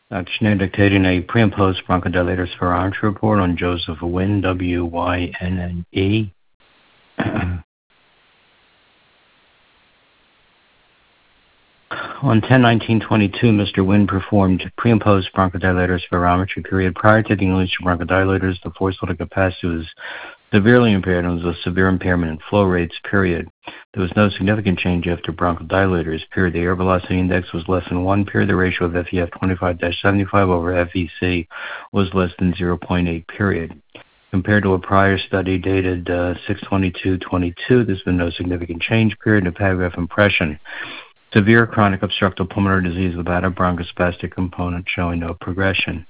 Dr. Schneider dictating a pre and post bronchodilator spirometry report on Joseph Wynne, W-Y-N-N-E. On 10/19/22, Mr. Wynne performed pre and post bronchodilator spirometry period. Prior to the inhalation of bronchodilators, the forced airway capacity was severely impaired and was a severe impairment in flow rates period. There was no significant change after bronchodilators period. The air velocity index was less than 1 period. The ratio of FEF 25-75 over FVC was less than 0.8 period. Compared to a prior study dated 6/22/22, there's been no significant change period. The paragraph impression. Severe chronic obstructive pulmonary disease without a bronchospastic component showing no progression.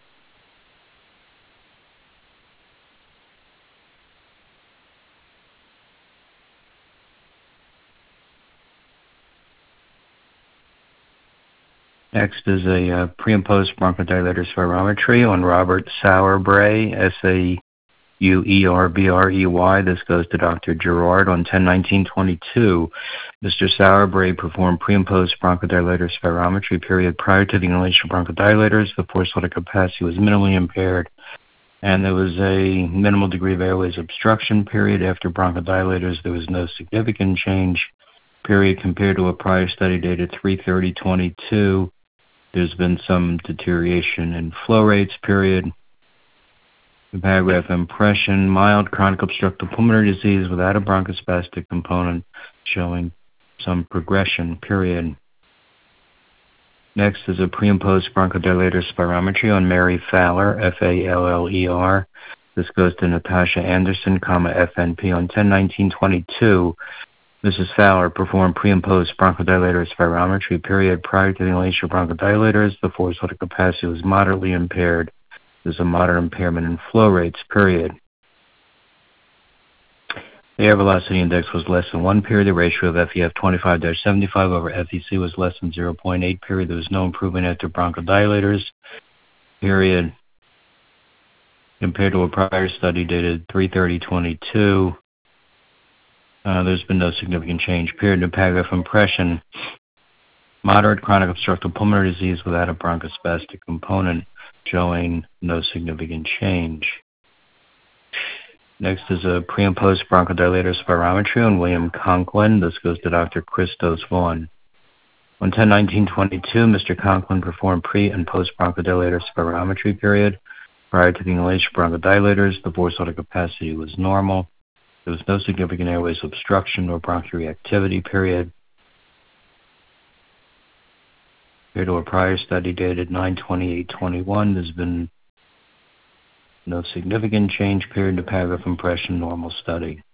Next is a pre and post bronchodilator spirometry on Robert Sauerbrey, Sauerbrey. This goes to Dr. Gerard on 10/19/22. Mr. Sauerbrey performed pre and post bronchodilator spirometry period. Prior to the inhalation of bronchodilators, the forced airway capacity was minimally impaired, and there was a minimal degree of airways obstruction period. After bronchodilators, there was no significant change period compared to a prior study dated 3/30/22. There's been some deterioration in flow rates period. The paragraph impression, mild chronic obstructive pulmonary disease without a bronchospastic component showing some progression period. Next is a pre and post bronchodilator spirometry on Mary Faller, F-A-L-L-E-R. This goes to Natasha Anderson, FNP on 10/19/22. Mrs. Fowler performed pre and post bronchodilator spirometry period. Prior to the inhalation of bronchodilators, the forced airway capacity was moderately impaired. There's a moderate impairment in flow rates period. The air velocity index was less than 1 period. The ratio of FEF 25-75 over FVC was less than 0.8 period. There was no improvement after bronchodilators period. Compared to a prior study dated 3/30/22, there's been no significant change period. The paragraph impression, moderate chronic obstructive pulmonary disease without a bronchospastic component showing no significant change. Next is a pre and post bronchodilator spirometry on William Conklin. This goes to Dr. Christos Vaughn. On 10/19/22, Mr. Conklin performed pre and post bronchodilator spirometry period. Prior to the inhalation of bronchodilators, the forced airway capacity was normal. There was no significant airways obstruction or bronchoreactivity period. Compared to a prior study dated 9/28/21, there's been no significant change period. The paragraph impression, normal study.